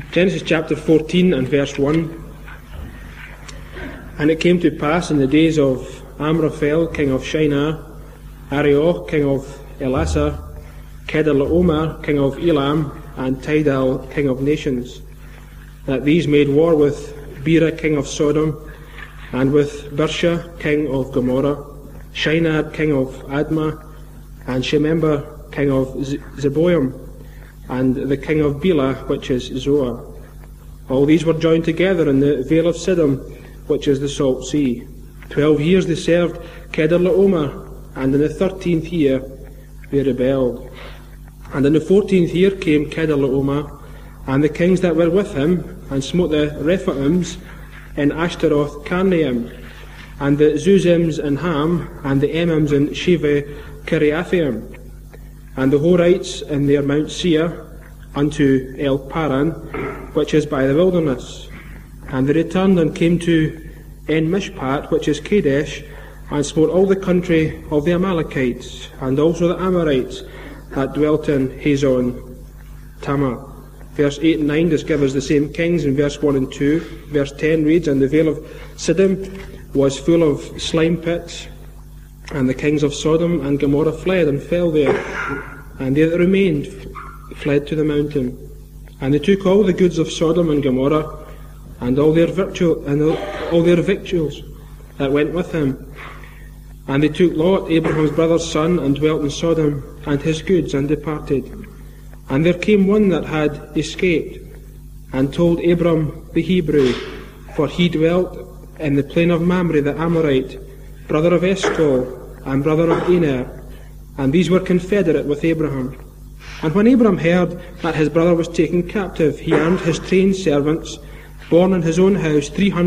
Genesis chapter 14 and verse 1. And it came to pass in the days of Amraphel, king of Shinar, Arioch, king of Elasar, Kedorlaomer, king of Elam, and Tidal, king of nations, that these made war with Bera, king of Sodom, and with Birsha, king of Gomorrah, Shinar, king of Admah, and Shemember, king of Zeboim, and the king of Bela, which is Zoar. All these were joined together in the vale of Siddim, which is the salt sea. 12 years they served Kedorlaomer, and in the 13th year they rebelled. And in the 14th year came Kedorlaomer, and the kings that were with him, and smote the Rephaims in Ashtaroth Karnaim, and the Zuzims in Ham, and the Emims in Sheva Kiriathaim, and the Horites in their Mount Seir, unto El Paran, which is by the wilderness. And they returned and came to En Mishpat, which is Kadesh, and smote all the country of the Amalekites, and also the Amorites that dwelt in Hazon Tamar. Verse 8 and 9 just give us the same kings in verse 1 and 2. Verse 10 reads, And the vale of Siddim was full of slime pits, and the kings of Sodom and Gomorrah fled and fell there, and they that remained fled to the mountain. And they took all the goods of Sodom and Gomorrah, and all their victuals that went with him. And they took Lot, Abraham's brother's son, and dwelt in Sodom, and his goods, and departed. And there came one that had escaped, and told Abram the Hebrew, for he dwelt in the plain of Mamre the Amorite, brother of Eshcol, and brother of Aner, and these were confederate with Abraham. And when Abram heard that his brother was taken captive, he armed his trained servants, born in his own house,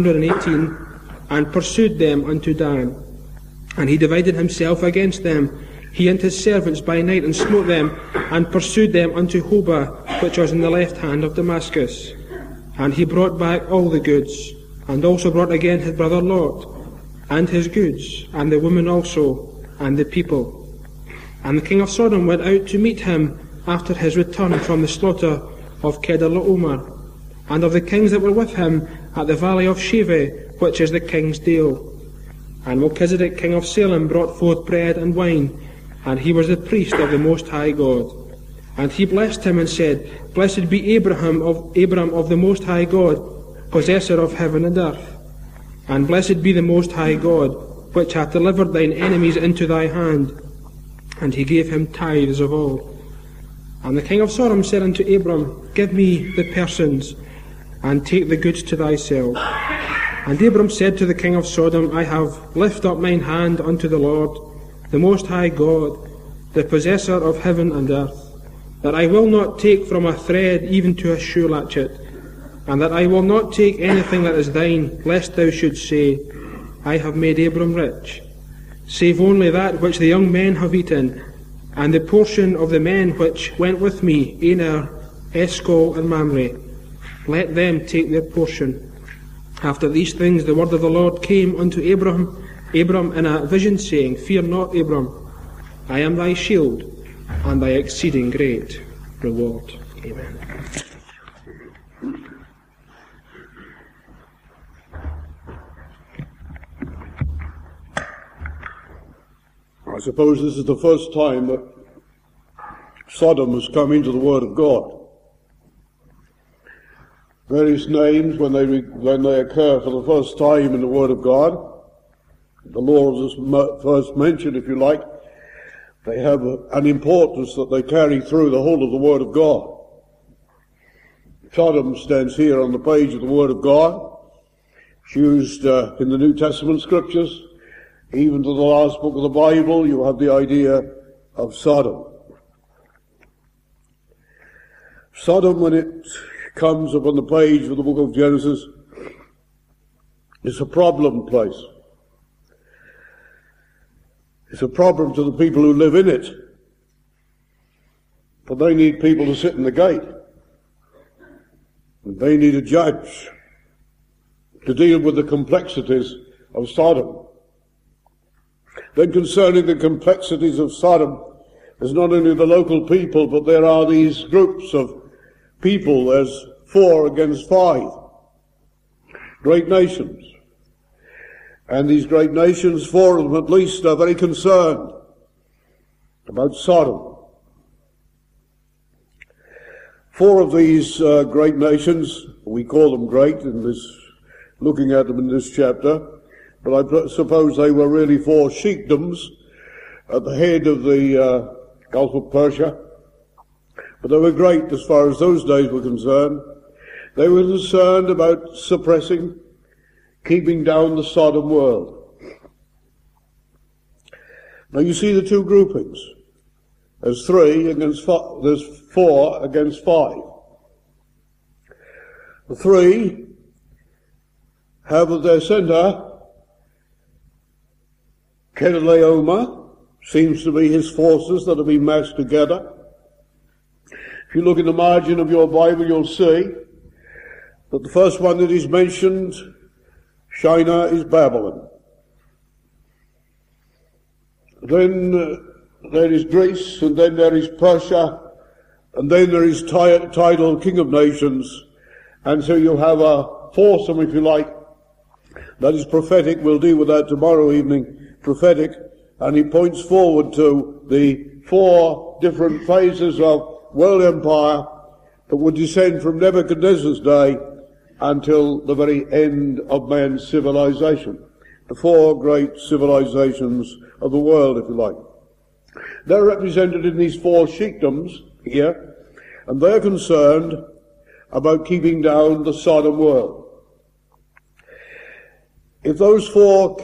318, and pursued them unto Dan. And he divided himself against them, he and his servants by night, and smote them, and pursued them unto Hobah, which was in the left hand of Damascus. And he brought back all the goods, and also brought again his brother Lot, and his goods, and the women also, and the people. And the king of Sodom went out to meet him after his return from the slaughter of Kedorlaomer, and of the kings that were with him at the valley of Sheva, which is the king's dale. And Melchizedek, king of Salem, brought forth bread and wine, and he was the priest of the Most High God. And he blessed him and said, Blessed be Abram of the Most High God, possessor of heaven and earth. And blessed be the Most High God, which hath delivered thine enemies into thy hand. And he gave him tithes of all. And the king of Sodom said unto Abram, Give me the persons, and take the goods to thyself. And Abram said to the king of Sodom, I have lifted up mine hand unto the Lord, the Most High God, the possessor of heaven and earth, that I will not take from a thread even to a shoe latchet, and that I will not take anything that is thine, lest thou shouldst say, I have made Abram rich, save only that which the young men have eaten, and the portion of the men which went with me, Aner, Eshcol, and Mamre. Let them take their portion. After these things the word of the Lord came unto Abram in a vision, saying, Fear not, Abram, I am thy shield, and thy exceeding great reward. Amen. I suppose this is the first time that Sodom has come into the Word of God. Various names, when they occur for the first time in the Word of God, the laws is first mentioned, if you like, they have an importance that they carry through the whole of the Word of God. Sodom stands here on the page of the Word of God. It's used in the New Testament scriptures. Even to the last book of the Bible, you have the idea of Sodom. Sodom, when it comes up on the page of the book of Genesis, is a problem place. It's a problem to the people who live in it. For they need people to sit in the gate. And they need a judge to deal with the complexities of Sodom. Then concerning the complexities of Sodom, there's not only the local people, but there are these groups of people. There's 4 against 5. Great nations. And these great nations, 4 of them at least, are very concerned about Sodom. 4 of these great nations, we call them great in this, looking at them in this chapter, but I suppose they were really 4 sheikdoms at the head of the Gulf of Persia. But they were great as far as those days were concerned. They were concerned about suppressing, keeping down the Sodom world. Now you see the 2 groupings. There's 3 against 5, there's 4 against 5. The 3 have at their centre Chedorlaomer, seems to be his forces that have been massed together. If you look in the margin of your Bible, you'll see that the first one that is mentioned, Shinar, is Babylon. Then there is Greece, and then there is Persia, and then there is Tidal, King of Nations, and so you have a foursome, if you like, that is prophetic. We'll deal with that tomorrow evening, prophetic, and he points forward to the 4 different phases of world empire that would descend from Nebuchadnezzar's day until the very end of man's civilization. The 4 great civilizations of the world, if you like. They're represented in these 4 sheikdoms here, and they're concerned about keeping down the Sodom world. If those 4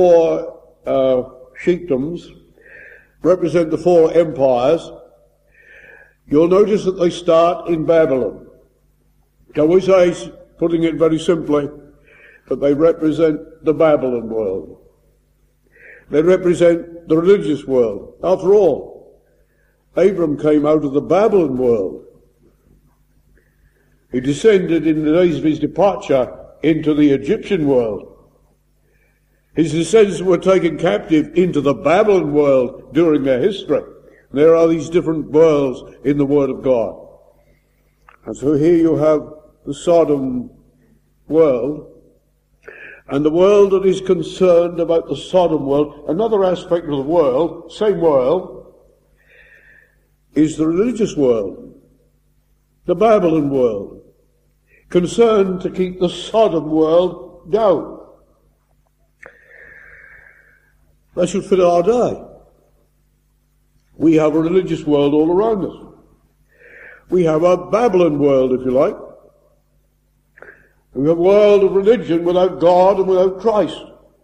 sheikdoms represent the 4 empires, you'll notice that they start in Babylon. Can we say, putting it very simply, that they represent the Babylon world? They represent the religious world. After all, Abram came out of the Babylon world. He descended in the days of his departure into the Egyptian world. His descendants were taken captive into the Babylon world during their history. There are these different worlds in the Word of God. And so here you have the Sodom world, and the world that is concerned about the Sodom world. Another aspect of the world, same world, is the religious world, the Babylon world, concerned to keep the Sodom world down. That should fit our day. We have a religious world all around us. We have a Babylon world, if you like. We have a world of religion without God and without Christ.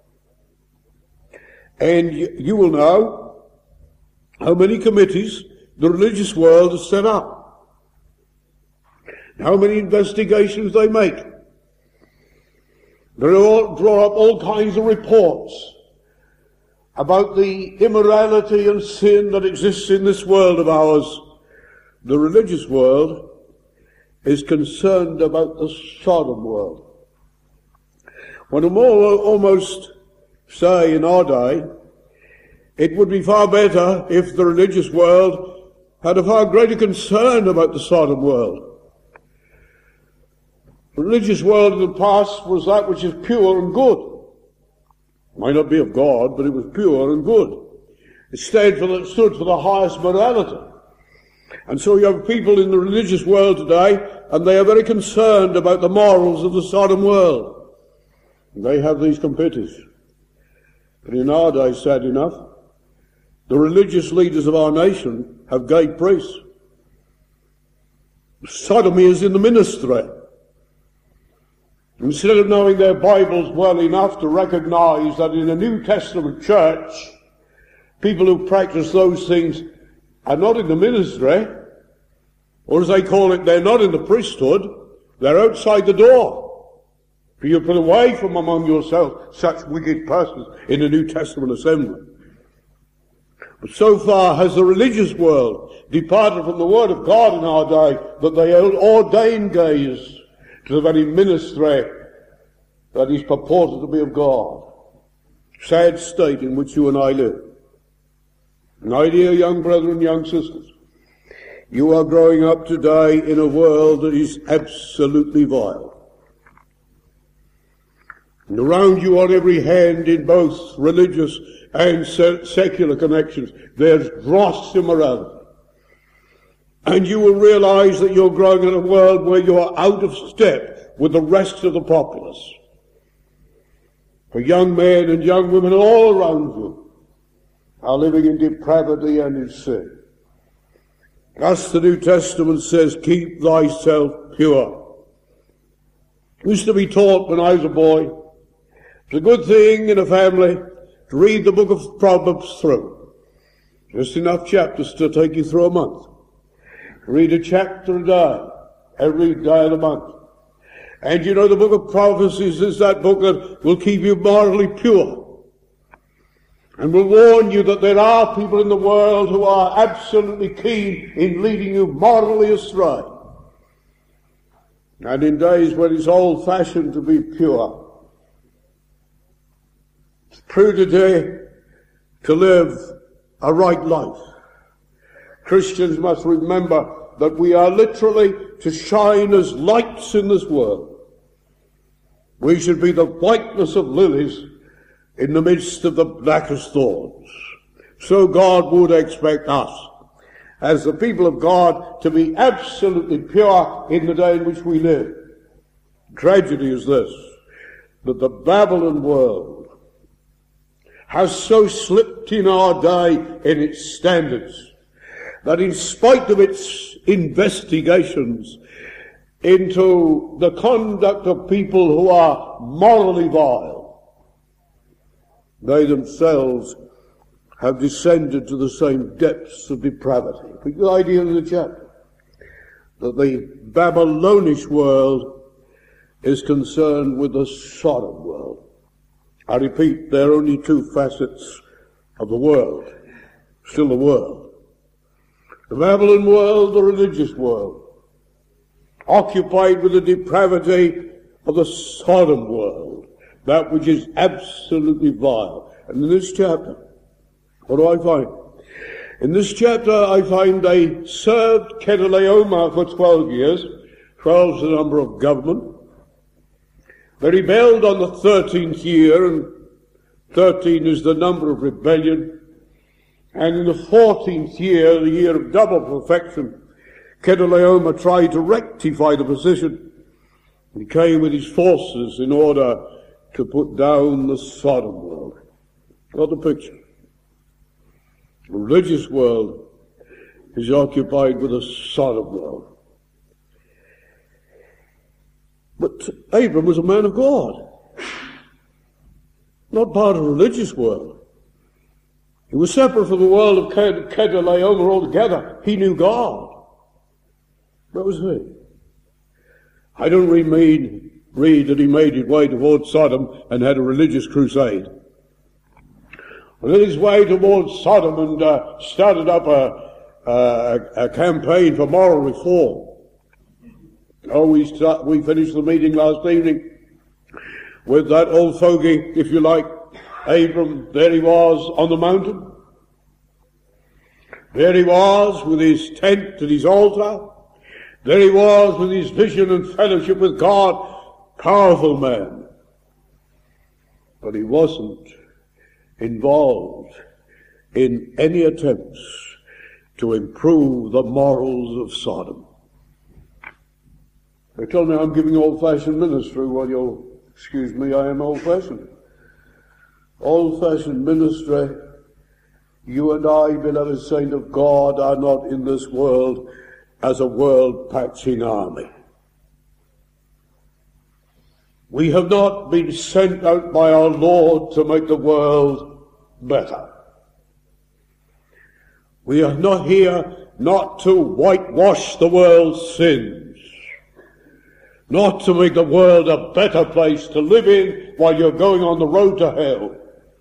And you will know how many committees the religious world has set up. How many investigations they make. They all draw up all kinds of reports about the immorality and sin that exists in this world of ours. The religious world is concerned about the Sodom world. One would almost say in our day, it would be far better if the religious world had a far greater concern about the Sodom world. The religious world in the past was that which is pure and good. Might not be of God, but it was pure and good. It stood for the highest morality. And so you have people in the religious world today, and they are very concerned about the morals of the Sodom world. And they have these committees. But in our day, sad enough, the religious leaders of our nation have gay priests. Sodomy is in the ministry. Instead of knowing their Bibles well enough to recognize that in a New Testament church, people who practice those things are not in the ministry, or as they call it, they're not in the priesthood, they're outside the door. For you put away from among yourself such wicked persons in the New Testament assembly. But so far has the religious world departed from the Word of God in our day that they ordain gays to the very ministry that is purported to be of God. Sad state in which you and I live. My dear young brethren, young sisters, You are growing up today in a world that is absolutely vile. And around you on every hand, in both religious and secular connections, there's gross immorality. And you will realize that you're growing in a world where you are out of step with the rest of the populace. For young men and young women all around you are living in depravity and in sin. Thus the New Testament says, keep thyself pure. I used to be taught when I was a boy, it's a good thing in a family to read the book of Proverbs through. Just enough chapters to take you through a month. Read a chapter a day, every day of the month. And you know the book of Proverbs is that book that will keep you morally pure. And will warn you that there are people in the world who are absolutely keen in leading you morally astray. And in days when it's old-fashioned to be pure, it's true today to live a right life. Christians must remember that we are literally to shine as lights in this world. We should be the whiteness of lilies in the midst of the blackest thorns. So God would expect us, as the people of God, to be absolutely pure in the day in which we live. The tragedy is this, that the Babylon world has so slipped in our day in its standards that in spite of its investigations into the conduct of people who are morally vile, they themselves have descended to the same depths of depravity. The idea of the chapter, that the Babylonish world is concerned with the Sodom world. I repeat, there are only two facets of the world, still the world. The Babylon world, the religious world, occupied with the depravity of the Sodom world, that which is absolutely vile. And in this chapter, what do I find? In this chapter I find they served Chedorlaomer for 12 years. 12 is the number of government. They rebelled on the 13th year, and 13 is the number of rebellion. And in the 14th year, the year of double perfection, Chedorlaomer tried to rectify the position. He came with his forces in order to put down the Sodom world. Got the picture? The religious world is occupied with the Sodom world. But Abram was a man of God, not part of the religious world. He was separate from the world of Chedorlaomer altogether. He knew God. Where was he? I don't read that he made his way towards Sodom and had a religious crusade. On his way towards Sodom and started up a campaign for moral reform. Oh, we finished the meeting last evening with that old fogey, if you like, Abram. There he was on the mountain. There he was with his tent and his altar. There he was with his vision and fellowship with God. Powerful man. But he wasn't involved in any attempts to improve the morals of Sodom. They told me I'm giving old-fashioned ministry. Well, you'll excuse me, I am old-fashioned. Old-fashioned ministry. You and I, beloved saint of God, are not in this world as a world-patching army. We have not been sent out by our Lord to make the world better. We are not here not to whitewash the world's sins, not to make the world a better place to live in while you're going on the road to hell.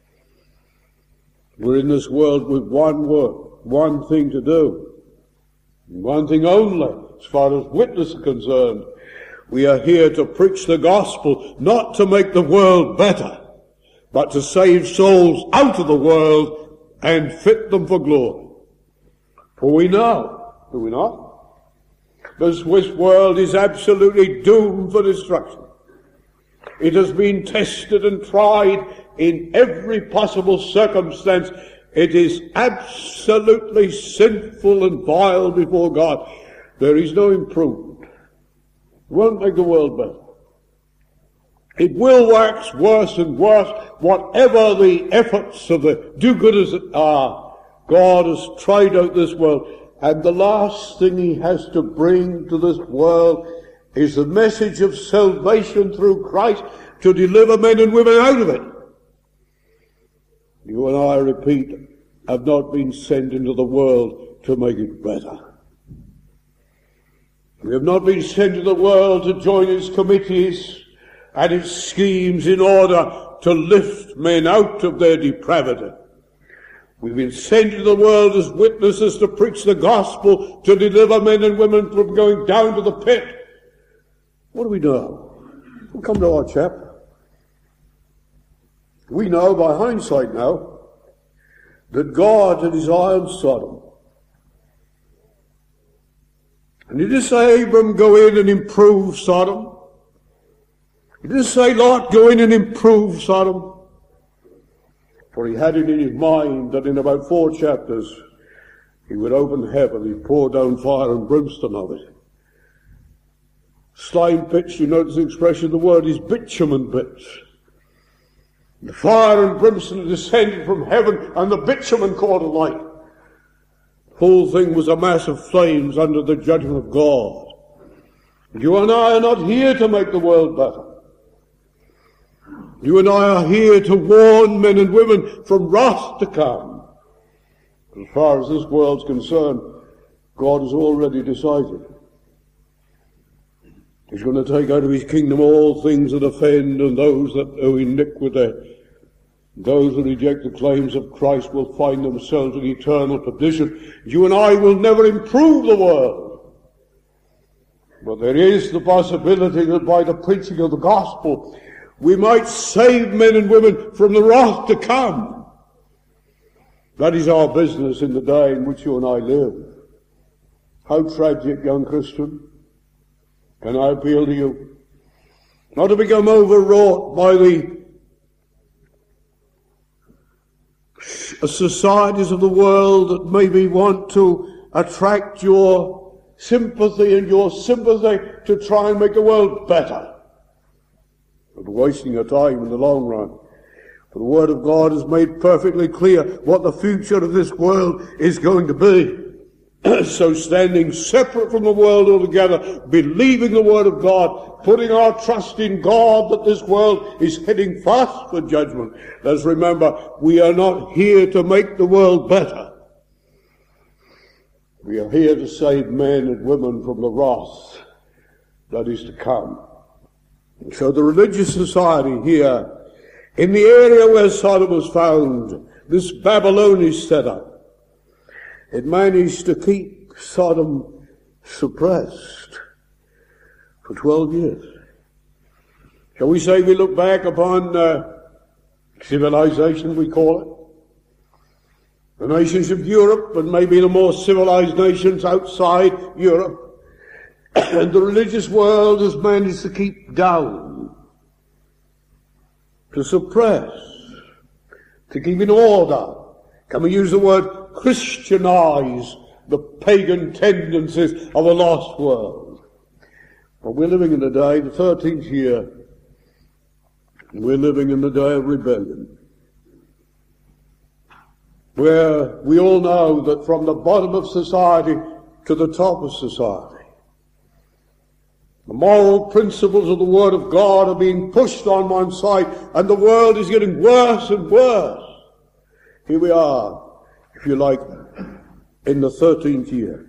We're in this world with one work, one thing to do, one thing only, as far as witness is concerned. We are here to preach the gospel, not to make the world better, but to save souls out of the world and fit them for glory. For we know do we not? This world is absolutely doomed for destruction. It has been tested and tried in every possible circumstance. It is absolutely sinful and vile before God. There is no improvement. It won't make the world better. It will wax worse and worse, whatever the efforts of the do-gooders are. God has tried out this world, and the last thing he has to bring to this world is the message of salvation through Christ to deliver men and women out of it. You and I, repeat, have not been sent into the world to make it better. We have not been sent into the world to join its committees and its schemes in order to lift men out of their depravity. We've been sent into the world as witnesses to preach the gospel, to deliver men and women from going down to the pit. What do we know? We'll come to our chapter. We know by hindsight now that God had his eye on Sodom. And he didn't say, Abram, go in and improve Sodom. He didn't say, Lot, go in and improve Sodom. For he had it in his mind that in about 4 chapters he would open heaven, he'd pour down fire and brimstone of it. Slime pits, you notice the expression, the word is bitumen pits. The fire and brimstone descended from heaven, and the bitumen caught alight. The whole thing was a mass of flames under the judgment of God. You and I are not here to make the world better. You and I are here to warn men and women from wrath to come. As far as this world's concerned, God has already decided. He's going to take out of his kingdom all things that offend, and those that owe iniquity. Those who reject the claims of Christ will find themselves in eternal perdition. You and I will never improve the world. But there is the possibility that by the preaching of the gospel, we might save men and women from the wrath to come. That is our business in the day in which you and I live. How tragic, young Christian. Can I appeal to you? Not to become overwrought by the societies of the world that maybe want to attract your sympathy and your sympathy to try and make the world better. But wasting your time in the long run. For the Word of God has made perfectly clear what the future of this world is going to be. So standing separate from the world altogether, believing the Word of God, putting our trust in God that this world is heading fast for judgment. Let's remember, we are not here to make the world better. We are here to save men and women from the wrath that is to come. So the religious society here, in the area where Sodom was found, this Babylonish setup, it managed to keep Sodom suppressed for 12 years. Shall we say we look back upon civilization, we call it? The nations of Europe, and maybe the more civilized nations outside Europe, and the religious world has managed to keep down, to suppress, to keep in order. Can we use the word Christianize the pagan tendencies of a lost world? But we're living in the day, the 13th year, we're living in the day of rebellion, where we all know that from the bottom of society to the top of society, the moral principles of the Word of God are being pushed on one side, and the world is getting worse and worse. Here we are, if you like, in the 13th year.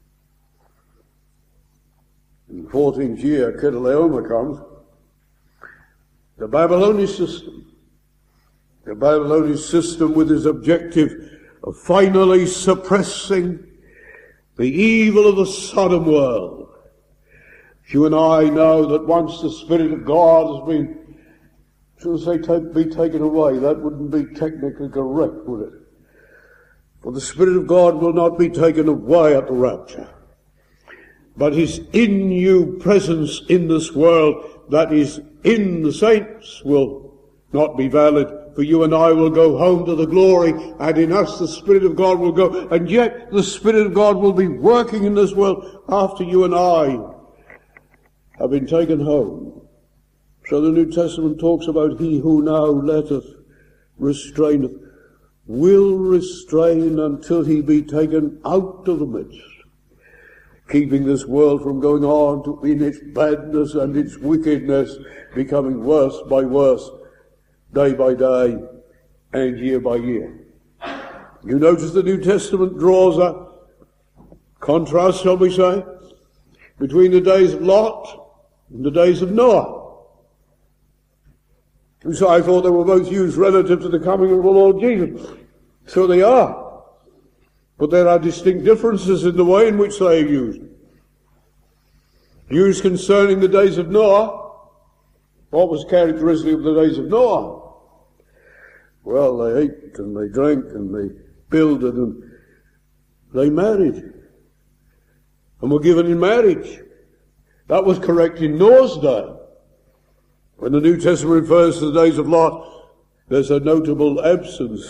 In the 14th year, Chedorlaomer comes. The Babylonian system. The Babylonian system with its objective of finally suppressing the evil of the Sodom world. You and I know that once the Spirit of God has been, should I say, be taken away, that wouldn't be technically correct, would it? For the Spirit of God will not be taken away at the rapture, but His in you presence in this world, that is in the saints, will not be valid. For you and I will go home to the glory, and in us the Spirit of God will go, and yet the Spirit of God will be working in this world after you and I have been taken home. So the New Testament talks about he who now letteth, restraineth, will restrain until he be taken out of the midst, keeping this world from going on to in its badness and its wickedness, becoming worse by worse, day by day and year by year. You notice the New Testament draws a contrast, shall we say, between the days of Lot and the days of Noah. And so I thought they were both used relative to the coming of the Lord Jesus. So they are. But there are distinct differences in the way in which they are used. Used concerning the days of Noah, what was characteristic of the days of Noah? Well, they ate and they drank and they builded and they married and were given in marriage. That was correct in Noah's day. When the New Testament refers to the days of Lot, there's a notable absence.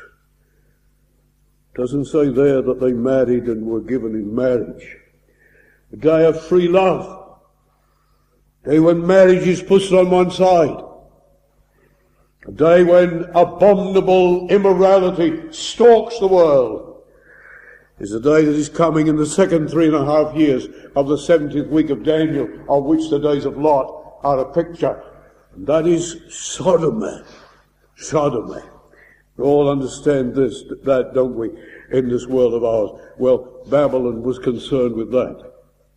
It doesn't say there that they married and were given in marriage. A day of free love. A day when marriage is pushed on one side. A day when abominable immorality stalks the world. Is a day that is coming in the second 3.5 years of the 70th week of Daniel, of which the days of Lot are a picture. And that is sodomy. Sodomy. We all understand that, don't we, in this world of ours? Well, Babylon was concerned with that.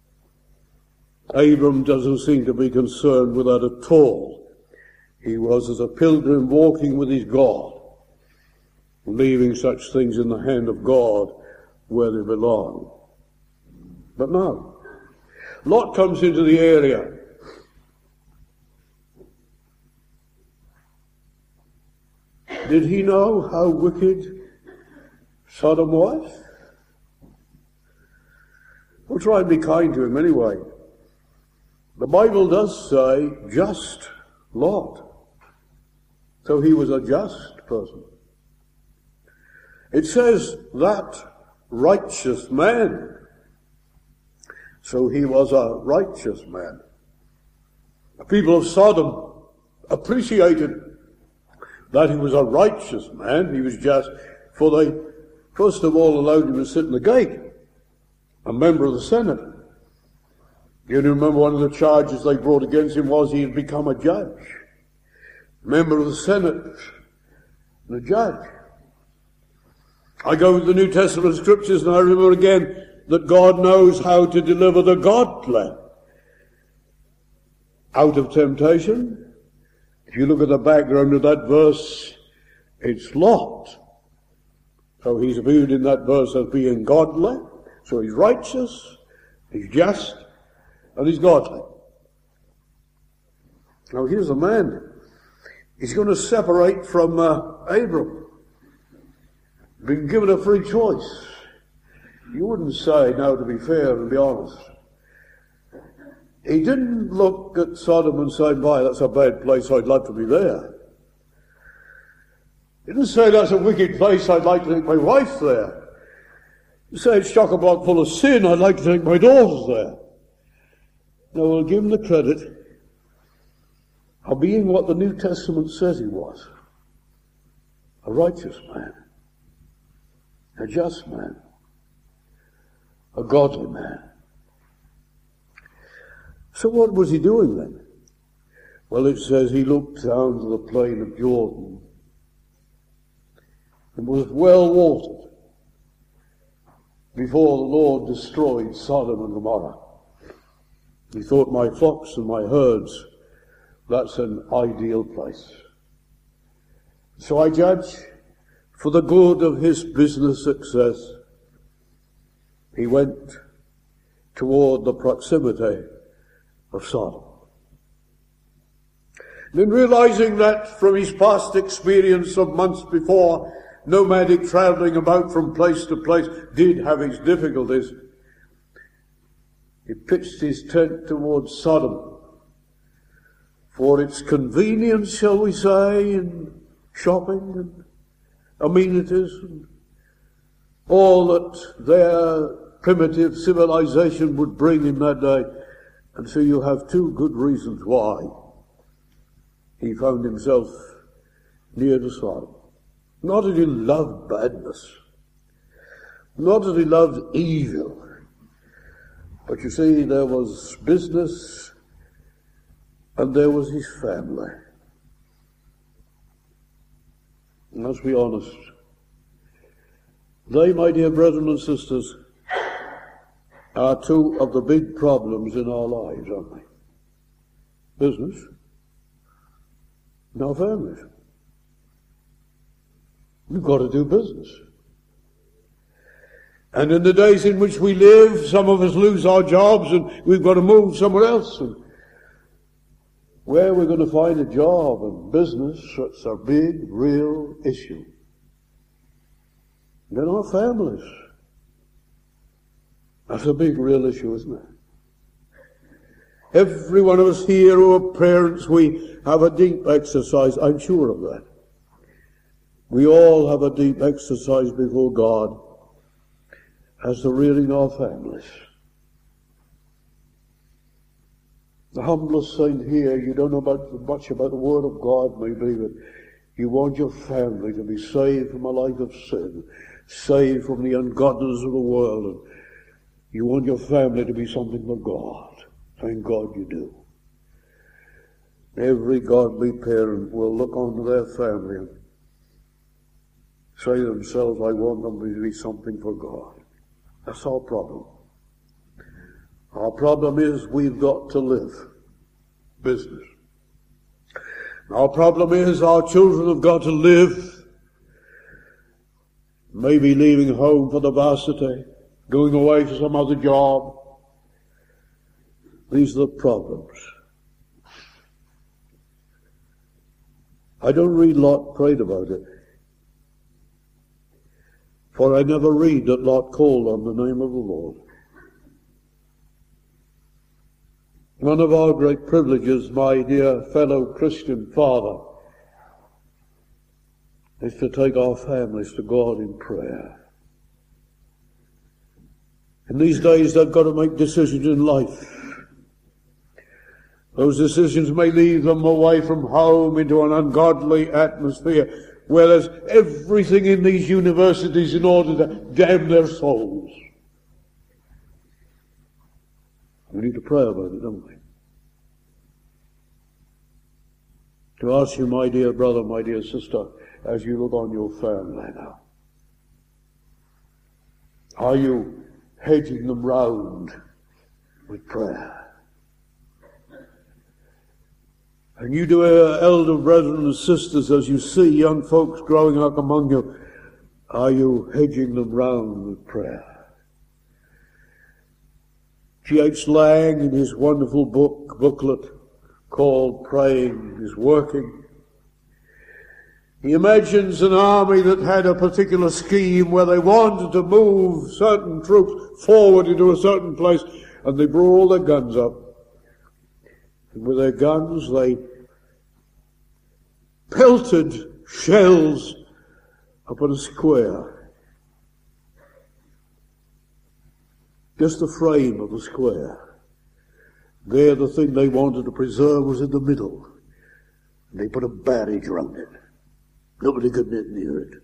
Abram doesn't seem to be concerned with that at all. He was as a pilgrim walking with his God, leaving such things in the hand of God where they belong. But no. Lot comes into the area. Did he know how wicked Sodom was? We'll try and be kind to him anyway. The Bible does say just Lot. So he was a just person. It says that righteous man. So he was a righteous man. The people of Sodom appreciated that he was a righteous man. He was just, for they first of all allowed him to sit in the gate, a member of the Senate. You remember one of the charges they brought against him was he had become a judge. Member of the Senate and a judge. I go with the New Testament scriptures and I remember again that God knows how to deliver the godly out of temptation. If you look at the background of that verse, it's Lot. So he's viewed in that verse as being godly. So he's righteous, he's just, and he's godly. Now here's a man. He's going to separate from Abram. Been given a free choice. You wouldn't say, now to be fair and be honest, he didn't look at Sodom and say, boy, that's a bad place, I'd like to be there. He didn't say, that's a wicked place, I'd like to take my wife there. He said, it's chock-a-block full of sin, I'd like to take my daughters there. Now we'll give him the credit of being what the New Testament says he was. A righteous man. A just man. A godly man. So what was he doing then? Well, it says he looked down to the plain of Jordan and was well watered before the Lord destroyed Sodom and Gomorrah. He thought, my flocks and my herds, that's an ideal place. So I judge, for the good of his business success, he went toward the proximity of Sodom. Then realizing that from his past experience of months before, nomadic travelling about from place to place, did have its difficulties. He pitched his tent towards Sodom for its convenience, shall we say, in shopping and amenities and all that their primitive civilization would bring in that day. And so you have two good reasons why he found himself near to Sodom. Not that he loved badness, not that he loved evil, but you see, there was business and there was his family. And let's be honest, they, my dear brethren and sisters, are two of the big problems in our lives, aren't they? Business and our families. We've got to do business. And in the days in which we live, some of us lose our jobs and we've got to move somewhere else. And where we're going to find a job and business, that's a big, real issue. And then our families. That's a big, real issue, isn't it? Every one of us here who are parents, we have a deep exercise, I'm sure of that. We all have a deep exercise before God as to rearing our families. The humblest saint here, you don't know much about the Word of God, maybe, but you want your family to be saved from a life of sin, saved from the ungodliness of the world, and you want your family to be something for God. Thank God you do. Every godly parent will look onto their family and say to themselves, I want them to be something for God. That's our problem. Our problem is we've got to live business. Our problem is our children have got to live, maybe leaving home for the varsity, going away to some other job. These are the problems. I don't read Lot prayed about it. For I never read that Lot called on the name of the Lord. One of our great privileges, my dear fellow Christian father, is to take our families to God in prayer. In these days, they've got to make decisions in life. Those decisions may lead them away from home into an ungodly atmosphere, where there's everything in these universities in order to damn their souls. We need to pray about it, don't we? To ask you, my dear brother, my dear sister, as you look on your family now, are you hedging them round with prayer? And you do, elder brethren and sisters, as you see young folks growing up among you, are you hedging them round with prayer? G.H. Lang, in his wonderful booklet called Praying is Working, he imagines an army that had a particular scheme where they wanted to move certain troops forward into a certain place, and they brought all their guns up. And with their guns, they pelted shells upon a square. Just the frame of the square. There, the thing they wanted to preserve was in the middle. And they put a barrage around it. Nobody could get near it.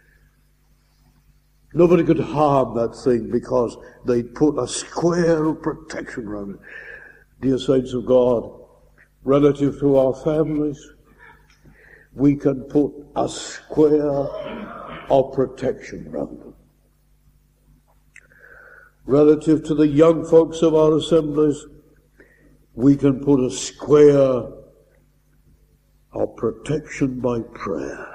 Nobody could harm that thing because they put a square of protection around it. Dear saints of God, relative to our families, we can put a square of protection around them. Relative to the young folks of our assemblies, we can put a square of protection by prayer.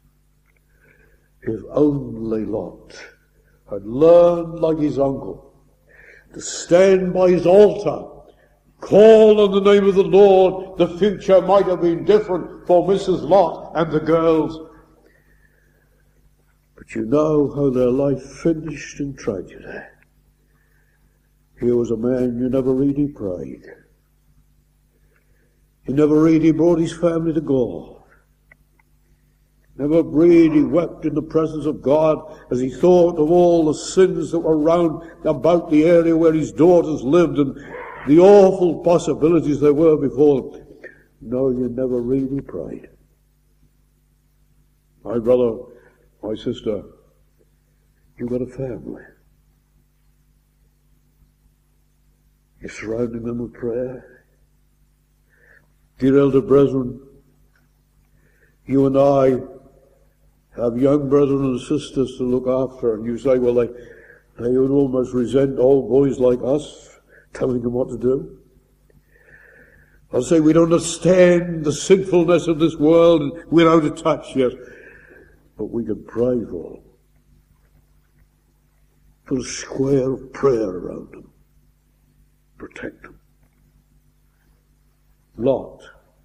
If only Lot had learned, like his uncle, to stand by his altar, call on the name of the Lord, the future might have been different for Mrs. Lot and the girls. But you know how their life finished in tragedy. Here was a man you never really prayed. He never really brought his family to God. Never really wept in the presence of God as he thought of all the sins that were round about the area where his daughters lived and the awful possibilities there were before them. No, you never really prayed. My brother, my sister, you've got a family. You're surrounding them with prayer. Dear elder brethren, you and I have young brethren and sisters to look after, and you say, well, they would almost resent old boys like us telling them what to do. I'll say we don't understand the sinfulness of this world, and we're out of touch yet, but we can pray for them. Put a square of prayer around them. Protect them. Lot,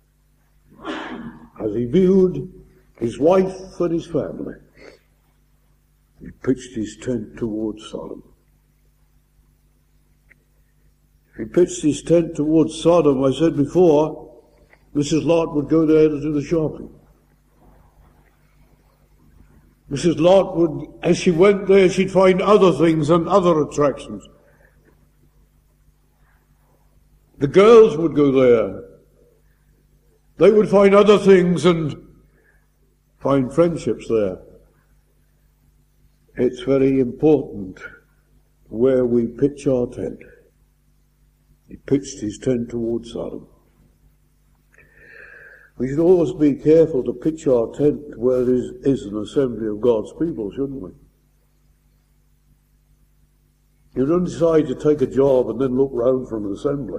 as he viewed his wife and his family, he pitched his tent towards Sodom. If he pitched his tent towards Sodom, I said before, Mrs. Lot would go there to do the shopping. Mrs. Lot would, as she went there, she'd find other things and other attractions. The girls would go there. They would find other things and find friendships there. It's very important where we pitch our tent. He pitched his tent towards Sodom. We should always be careful to pitch our tent where there is an assembly of God's people, shouldn't we? You don't decide to take a job and then look round for an assembly.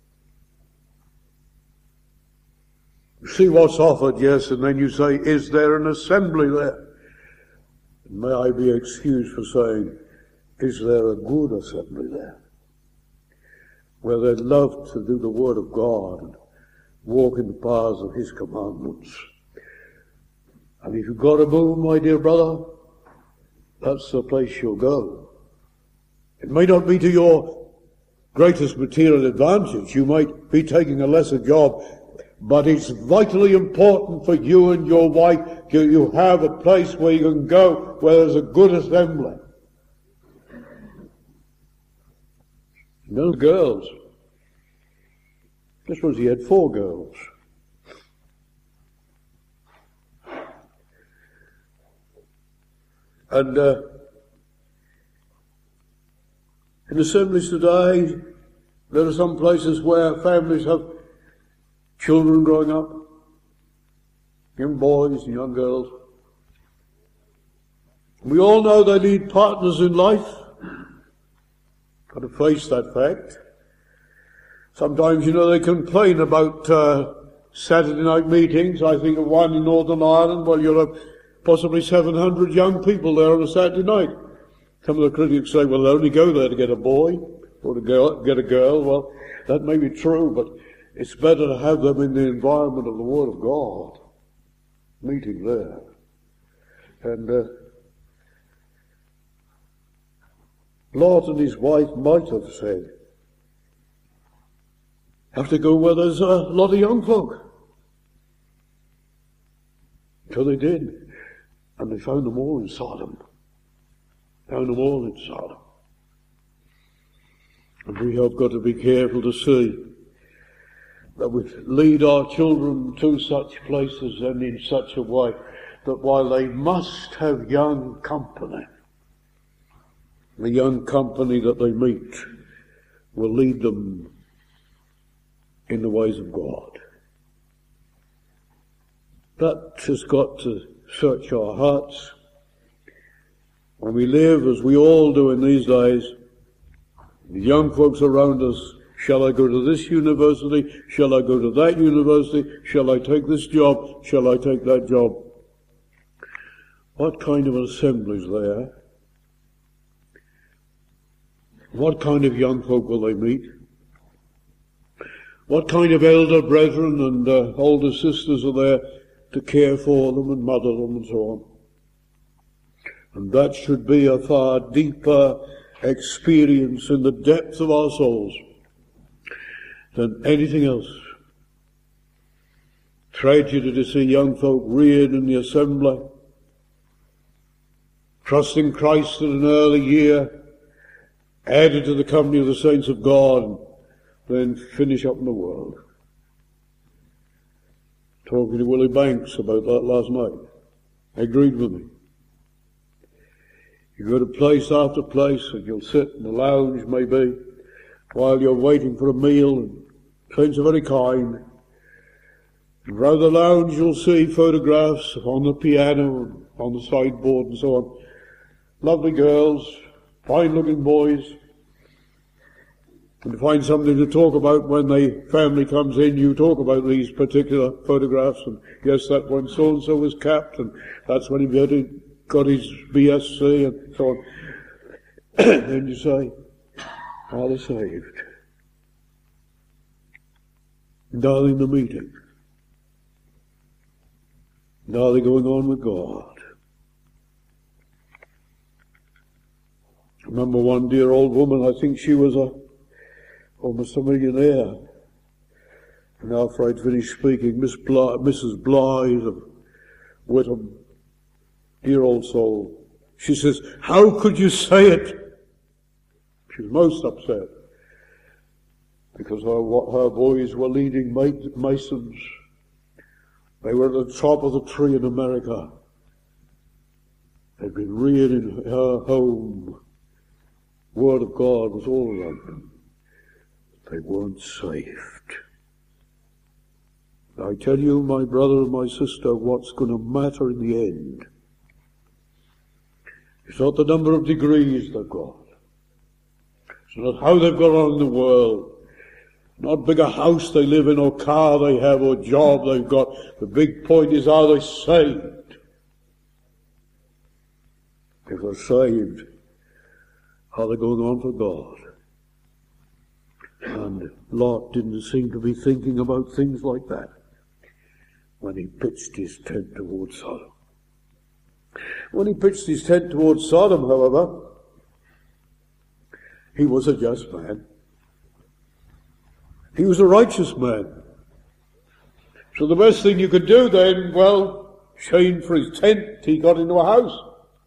You see what's offered, yes, and then you say, is there an assembly there? And may I be excused for saying, is there a good assembly there? Where they'd love to do the word of God and walk in the paths of his commandments. And if you've got to move, my dear brother, that's the place you'll go. It may not be to your greatest material advantage. You might be taking a lesser job, but it's vitally important for you and your wife you have a place where you can go where there's a good assembly. Those girls. I suppose he had 4 girls. And in assemblies today, there are some places where families have children growing up, young boys and young girls. We all know they need partners in life. Got to face that fact. Sometimes, they complain about Saturday night meetings. I think of one in Northern Ireland. Well, you'll have possibly 700 young people there on a Saturday night. Some of the critics say, well, they only go there to get a boy or to get a girl. Well, that may be true, but it's better to have them in the environment of the Word of God, meeting there. And Lot and his wife might have said, have to go where there's a lot of young folk. So they did. And they found them all in Sodom. Found them all in Sodom. And we have got to be careful to see that we lead our children to such places and in such a way that while they must have young company, the young company that they meet will lead them in the ways of God. That has got to search our hearts. When we live, as we all do in these days, the young folks around us, shall I go to this university? Shall I go to that university? Shall I take this job? Shall I take that job? What kind of an assembly is there? What kind of young folk will they meet? What kind of elder brethren and older sisters are there to care for them and mother them and so on? And that should be a far deeper experience in the depth of our souls than anything else. Tragedy to see young folk reared in the assembly, trusting Christ at an early year, added to the company of the saints of God, and then finish up in the world. Talking to Willie Banks about that last night. He agreed with me. You go to place after place, and you'll sit in the lounge, maybe, while you're waiting for a meal, and things of any kind. And round the lounge you'll see photographs on the piano, and on the sideboard and so on. Lovely girls, fine-looking boys. And to find something to talk about when the family comes in, you talk about these particular photographs, and yes, that one so-and-so was capped, and that's when he got his BSc, and so on. Then you say, are they saved? And are they in the meeting? And are they going on with God? I remember one dear old woman, I think she was almost a millionaire. And after I'd finished speaking, Mrs. Blythe of Whittam, dear old soul, she says, how could you say it? She was most upset because her boys were leading Masons. They were at the top of the tree in America. They'd been reared in her home. Word of God was all around them. They weren't saved. I tell you, my brother and my sister, what's going to matter in the end. It's not the number of degrees they've got. It's not how they've got on in the world. Not bigger house they live in, or car they have, or job they've got. The big point is, are they saved? If they're saved, are they going on for God? And Lot didn't seem to be thinking about things like that when he pitched his tent towards Sodom. When he pitched his tent towards Sodom, however, he was a just man. He was a righteous man. So the best thing you could do then, well, shame for his tent, he got into a house.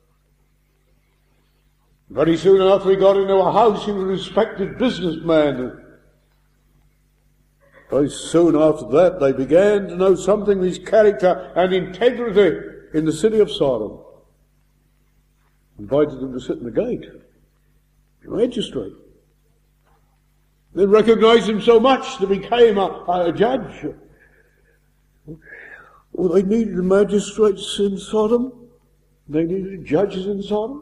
Very soon after he got into a house, he was a respected businessman. Very soon after that, they began to know something of his character and integrity in the city of Sodom. Invited him to sit in the gate, the magistrate. They recognized him so much that he became a judge. Well, they needed magistrates in Sodom. They needed judges in Sodom.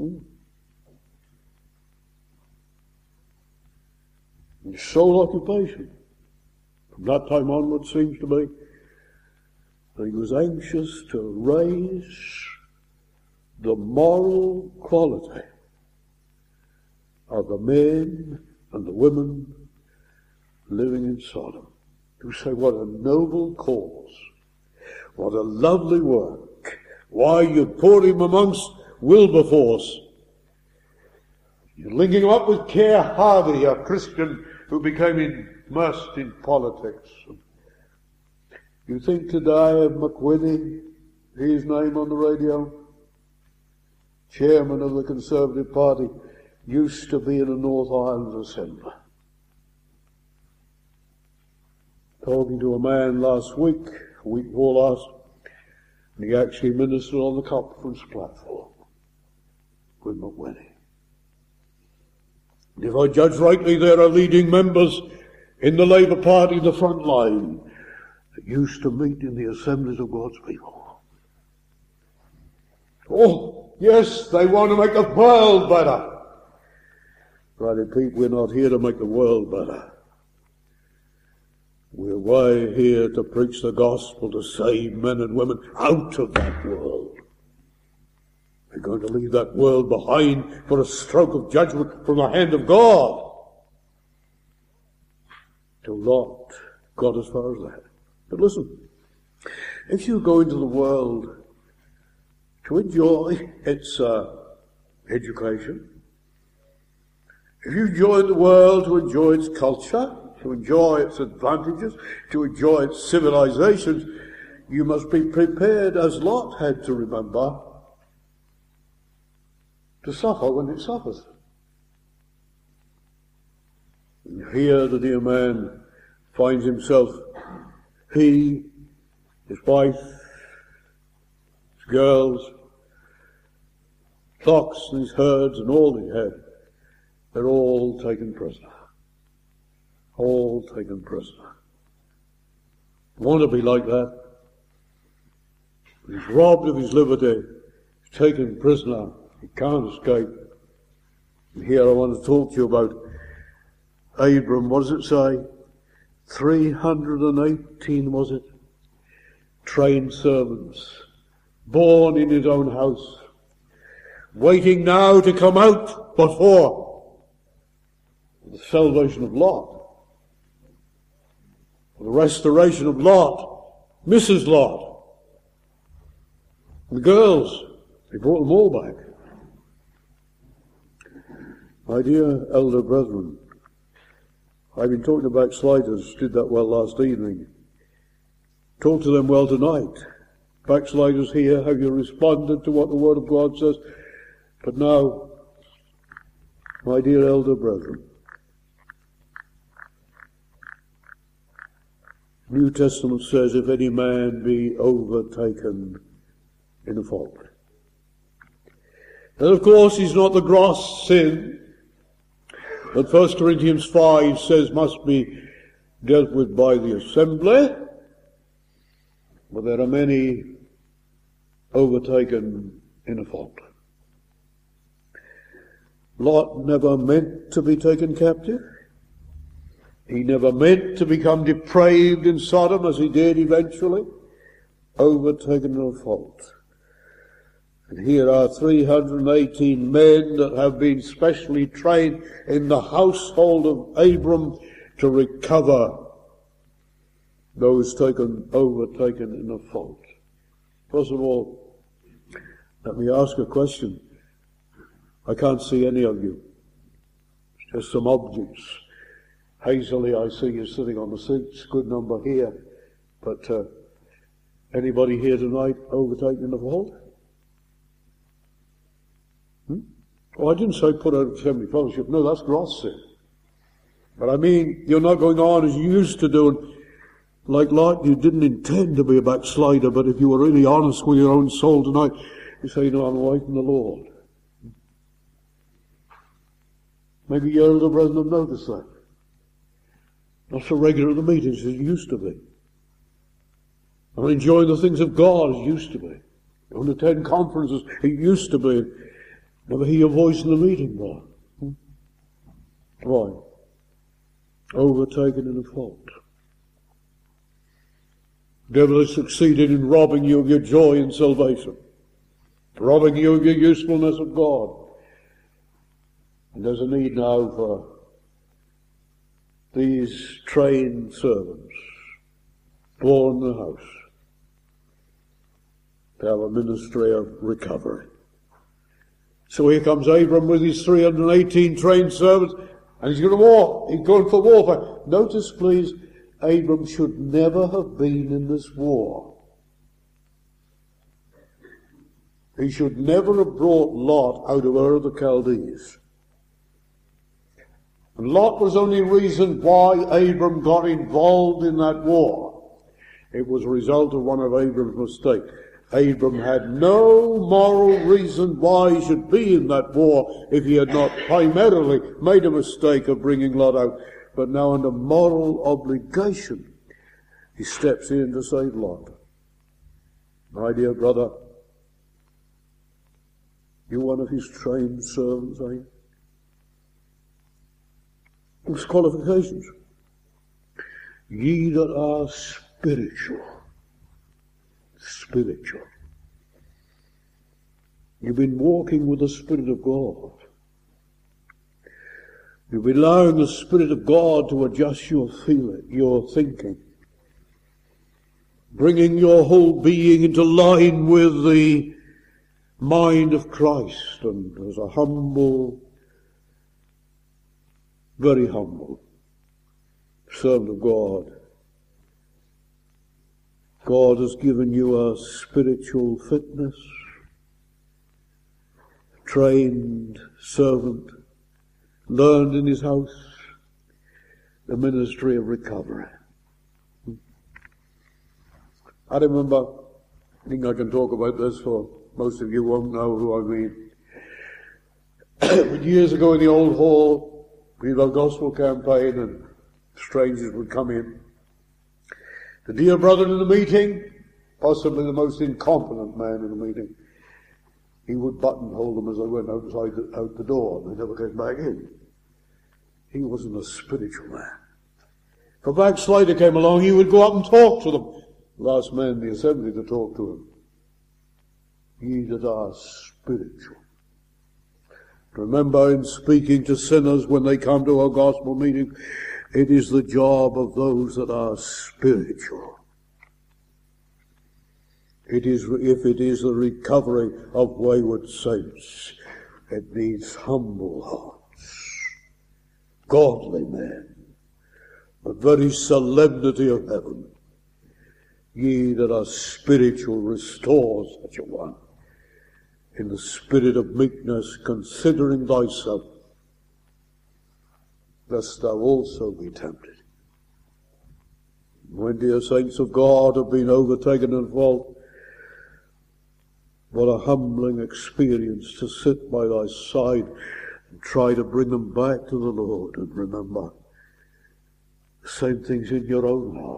His sole occupation, from that time onward, seems to be that he was anxious to raise the moral quality of the men and the women living in Sodom. You say, what a noble cause, what a lovely work. Why, you put him amongst Wilberforce. You're linking him up with Keir Harvey, a Christian who became immersed in politics. You think today of McWhinney, his name on the radio, chairman of the Conservative Party, used to be in a North Ireland assembly. Talking to a man last week, a week before last, and he actually ministered on the conference platform with McWhinney. And if I judge rightly, there are leading members in the Labour Party, the front line, that used to meet in the assemblies of God's people. Oh, yes, they want to make the world better. Right, Pete, we're not here to make the world better. We're way here to preach the gospel, to save men and women out of that world. We're going to leave that world behind for a stroke of judgment from the hand of God. Till Lot got as far as that. But listen, if you go into the world to enjoy its education, if you join the world to enjoy its culture, to enjoy its advantages, to enjoy its civilizations, you must be prepared, as Lot had to remember, to suffer when it suffers. And here the dear man finds himself, he, his wife, his girls, flocks and his herds and all he had, they're all taken prisoner. All taken prisoner. Want to be like that? He's robbed of his liberty, he's taken prisoner, he can't escape. And here I want to talk to you about Abram. What does it say? 318, was it? Trained servants, born in his own house, waiting now to come out. What for? The salvation of Lot. For the restoration of Lot, Mrs. Lot. The girls, they brought them all back. My dear elder brethren, I've been talking to backsliders, did that well last evening. Talk to them well tonight. Backsliders here, have you responded to what the Word of God says? But now, my dear elder brethren, New Testament says, if any man be overtaken in a fault. And of course, it's not the gross sin that 1 Corinthians 5 says must be dealt with by the assembly, but there are many overtaken in a fault. Lot never meant to be taken captive. He never meant to become depraved in Sodom as he did eventually, overtaken in a fault. And here are 318 men that have been specially trained in the household of Abram to recover those overtaken in a fault. First of all, let me ask a question. I can't see any of you. It's just some objects. Hazily, I see you sitting on the seats, good number here. But anybody here tonight overtaken in a fault? Oh, I didn't say put out of assembly fellowship. No, that's gross sin. But I mean, you're not going on as you used to do. And like Lot, you didn't intend to be a backslider, but if you were really honest with your own soul tonight, you say, no, I'm away from the Lord. Maybe your elder brethren have noticed that. Not so regular at the meetings as you used to be. I'm enjoying the things of God as you used to be. You don't attend conferences as you used to be. Never hear your voice in the meeting, boy. Why? Overtaken in a fault. The devil has succeeded in robbing you of your joy in salvation, robbing you of your usefulness of God. And there's a need now for these trained servants, born in the house, to have a ministry of recovery. So here comes Abram with his 318 trained servants, and he's going to war. He's going for warfare. Notice, please, Abram should never have been in this war. He should never have brought Lot out of Ur of the Chaldees. And Lot was the only reason why Abram got involved in that war. It was a result of one of Abram's mistakes. Abram had no moral reason why he should be in that war if he had not primarily made a mistake of bringing Lot out. But now under moral obligation, he steps in to save Lot. My dear brother, you're one of his trained servants, are you? His qualifications. Ye that are spiritual. You've been walking with the Spirit of God. You've been allowing the Spirit of God to adjust your feeling, your thinking, bringing your whole being into line with the mind of Christ, and as a humble, very humble servant of God, God has given you a spiritual fitness, trained servant, learned in his house the ministry of recovery. I remember, I think I can talk about this, for most of you won't know who I mean. But years ago in the old hall, we had a gospel campaign and strangers would come in. The dear brother in the meeting, possibly the most incompetent man in the meeting, he would buttonhole them as they went out the door, and they never came back in. He wasn't a spiritual man. If a backslider came along, he would go up and talk to them. Last man in the assembly to talk to him. Ye that are spiritual. Remember, in speaking to sinners when they come to a gospel meeting, it is the job of those that are spiritual. It is, if it is the recovery of wayward saints, it needs humble hearts, godly men, the very solemnity of heaven. Ye that are spiritual, restore such a one in the spirit of meekness, considering thyself, lest thou also be tempted. When dear saints of God have been overtaken in fault, what a humbling experience to sit by thy side and try to bring them back to the Lord. And remember, the same things in your own heart.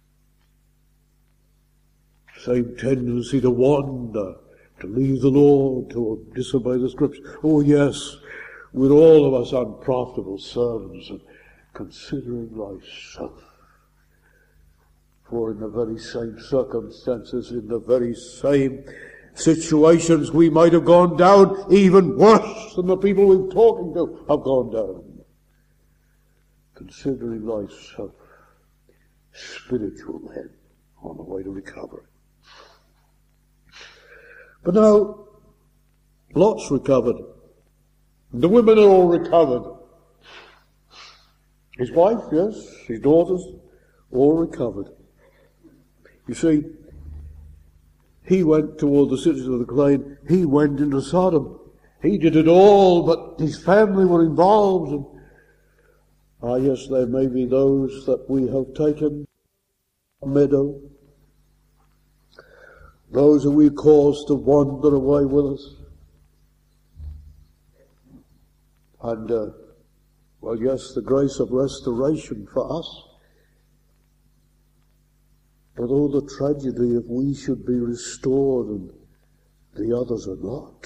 Same tendency to wander, to leave the Lord, to disobey the Scriptures. Oh yes, we're all of us unprofitable servants, and considering thyself. For in the very same circumstances, in the very same situations, we might have gone down even worse than the people we're talking to have gone down. Considering thyself, spiritual men on the way to recovery. But now, Lot's recovered. The women are all recovered. His wife, yes, his daughters, all recovered. You see, he went toward the cities of the plain. He went into Sodom. He did it all, but his family were involved. And, yes, there may be those that we have taken a meadow. Those who we caused to wander away with us. And, well, yes, the grace of restoration for us. But oh, the tragedy if we should be restored and the others are not.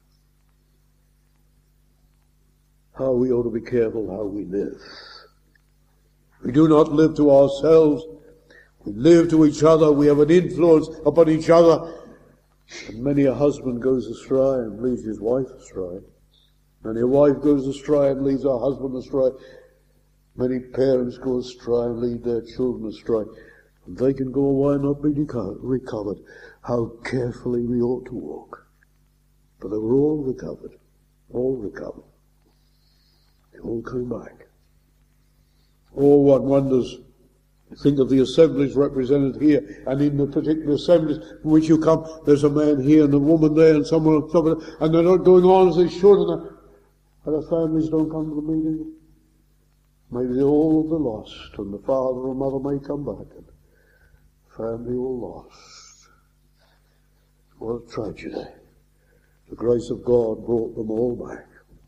How we ought to be careful how we live. We do not live to ourselves. We live to each other. We have an influence upon each other. And many a husband goes astray and leaves his wife astray. Many a wife goes astray and leaves her husband astray. Many parents go astray and lead their children astray. And they can go away and not be recovered. How carefully we ought to walk. But they were all recovered. All recovered. They all came back. Oh, one wonders. Think of the assemblies represented here, and in the particular assemblies in which you come, there's a man here and a woman there and someone on top of it, and they're not going on as they should, and the families don't come to the meeting. Maybe they all will be lost, and the father or mother may come back, and family all lost. What a tragedy. The grace of God brought them all back.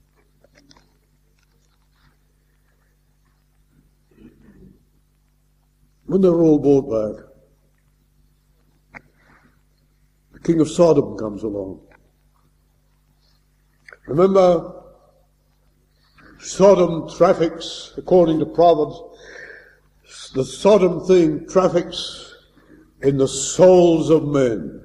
When they were all brought back, the king of Sodom comes along. Remember, Sodom traffics, according to Proverbs, the Sodom thing traffics in the souls of men.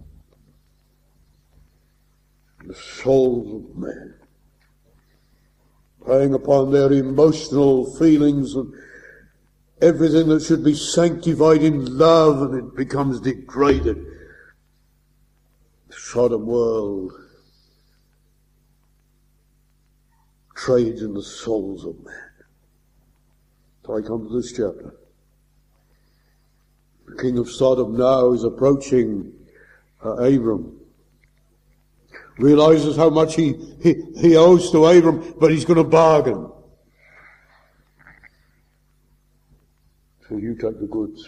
The souls of men. Playing upon their emotional feelings and everything that should be sanctified in love, and it becomes degraded. Sodom world trades in the souls of men. So I come to this chapter. The king of Sodom now is approaching Abram. Realizes how much he owes to Abram, but he's going to bargain. So you take the goods.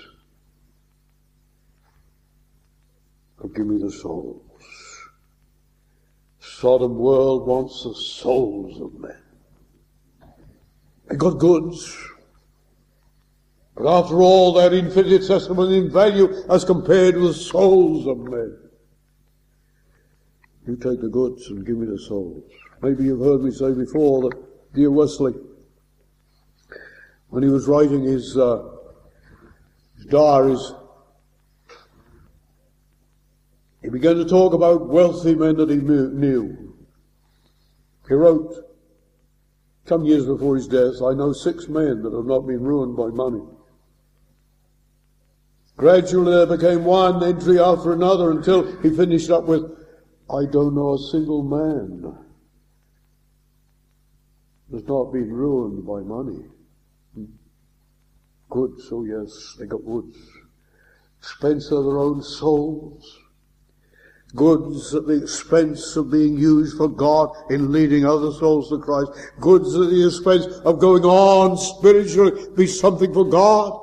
Or give me the souls. Sodom world wants the souls of men. They got goods. But after all, they're infinitesimal in value as compared with the souls of men. You take the goods and give me the souls. Maybe you've heard me say before that dear Wesley, when he was writing his diaries, he began to talk about wealthy men that he knew. He wrote, some years before his death, I know 6 men that have not been ruined by money. Gradually there became one entry after another until he finished up with, I don't know a single man that's not been ruined by money. Goods, oh yes, they got goods. Expense of their own souls. Goods at the expense of being used for God in leading other souls to Christ. Goods at the expense of going on spiritually, be something for God.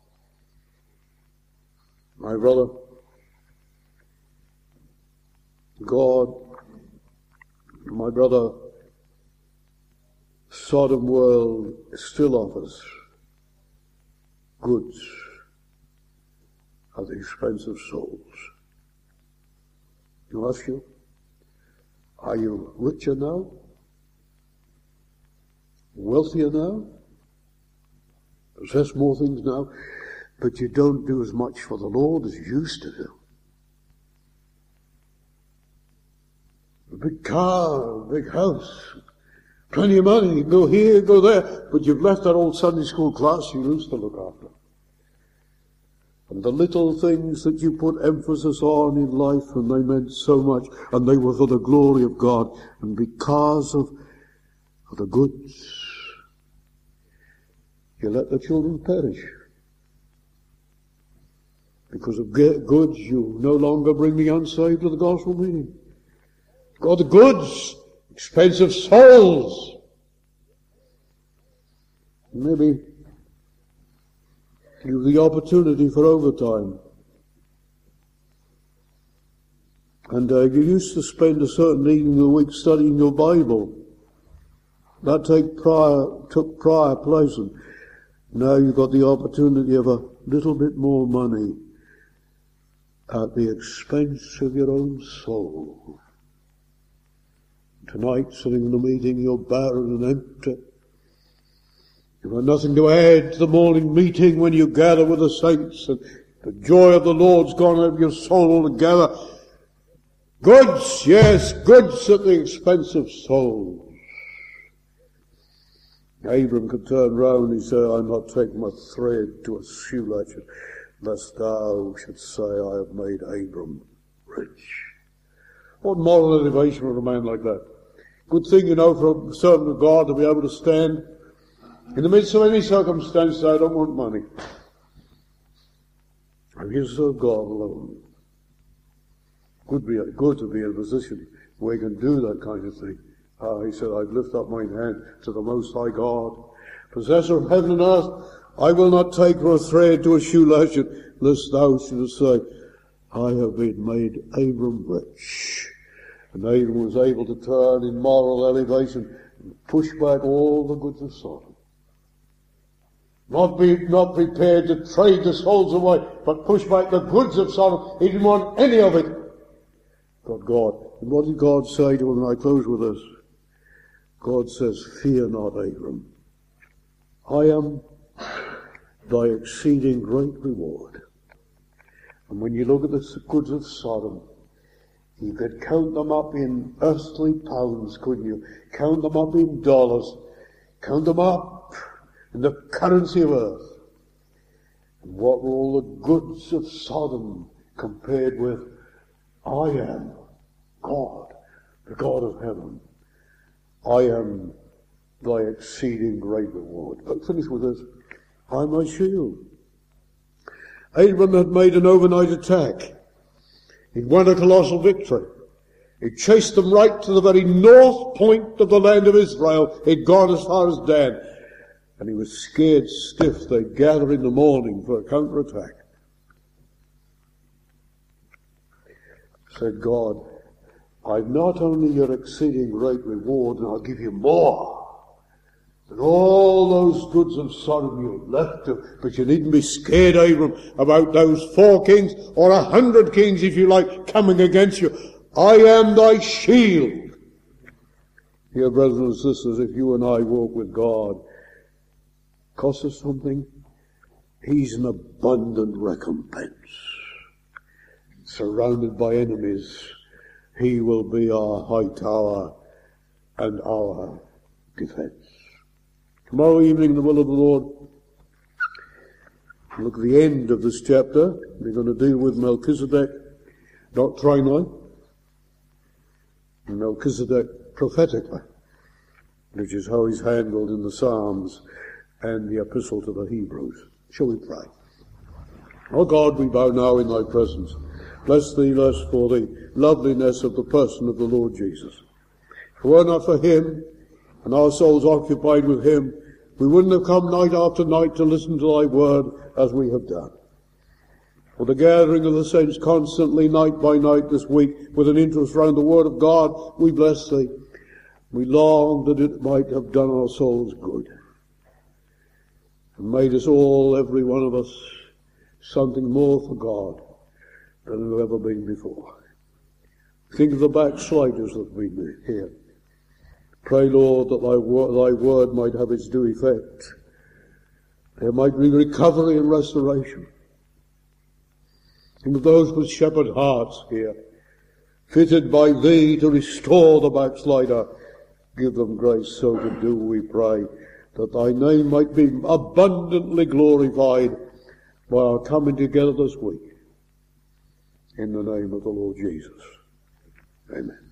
My brother, God, my brother, Sodom world still offers goods at the expense of souls. You ask you, are you richer now? Wealthier now? Possess more things now? But you don't do as much for the Lord as you used to do. A big car, a big house, plenty of money, you can go here, go there, but you've left that old Sunday school class you used to look after. And the little things that you put emphasis on in life, and they meant so much, and they were for the glory of God, and because of the goods, you let the children perish. Because of goods, you no longer bring the unsaved to the gospel meeting. God, the goods, expensive souls. Maybe you have the opportunity for overtime. And you used to spend a certain evening a week studying your Bible. That took prior place. And now you've got the opportunity of a little bit more money at the expense of your own soul. Tonight, sitting in the meeting, you're barren and empty. You've got nothing to add to the morning meeting when you gather with the saints, and the joy of the Lord's gone out of your soul altogether. Goods, yes, goods at the expense of souls. Abram could turn round and he said, I'm not taking my thread to a shoe latchet, lest thou should say I have made Abram rich. What moral elevation for a man like that? Good thing, for a servant of God to be able to stand in the midst of any circumstance. I don't want money. I'm here to serve God alone. Good to be in a position where you can do that kind of thing. He said, I lift up mine hand to the Most High God, possessor of heaven and earth. I will not take for a thread to a shoe latchet, lest thou shouldest say, I have been made Abram rich. And Abram was able to turn in moral elevation and push back all the goods of Sodom. Not prepared to trade the souls away, but push back the goods of Sodom. He didn't want any of it. But God. And what did God say to him? And I close with this. God says, fear not, Abram. I am thy exceeding great reward. And when you look at the goods of Sodom, you could count them up in earthly pounds, couldn't you? Count them up in dollars. Count them up in the currency of earth. And what were all the goods of Sodom compared with I am God, the God of heaven, I am thy exceeding great reward. I'll finish with this. I am thy shield. Abram had made an overnight attack. He'd won a colossal victory. He chased them right to the very north point of the land of Israel. He'd gone as far as Dan. And he was scared stiff they'd gather in the morning for a counterattack. Said God, I've not only your exceeding great reward, and I'll give you more than all those goods of Sodom you've left to. But you needn't be scared, Abram, about those 4 kings or 100 kings, if you like, coming against you. I am thy shield. Dear brothers and sisters, if you and I walk with God, cost us something, he's an abundant recompense. Surrounded by enemies, he will be our high tower and our defense. Tomorrow evening, in the will of the Lord, look at the end of this chapter. We're going to deal with Melchizedek doctrinally, and Melchizedek prophetically, which is how he's handled in the Psalms and the Epistle to the Hebrews. Shall we pray? O God, we bow now in thy presence. Bless thee, less for the loveliness of the person of the Lord Jesus. If it were not for him, and our souls occupied with him, we wouldn't have come night after night to listen to thy word as we have done. For the gathering of the saints constantly, night by night this week, with an interest round the word of God, we bless thee. We long that it might have done our souls good, and made us all, every one of us, something more for God than we've ever been before. Think of the backsliders that we meet here. Pray, Lord, that thy word might have its due effect. There might be recovery and restoration. Think of those with shepherd hearts here, fitted by thee to restore the backslider. Give them grace so to do, we pray, that thy name might be abundantly glorified by our coming together this week. In the name of the Lord Jesus. Amen.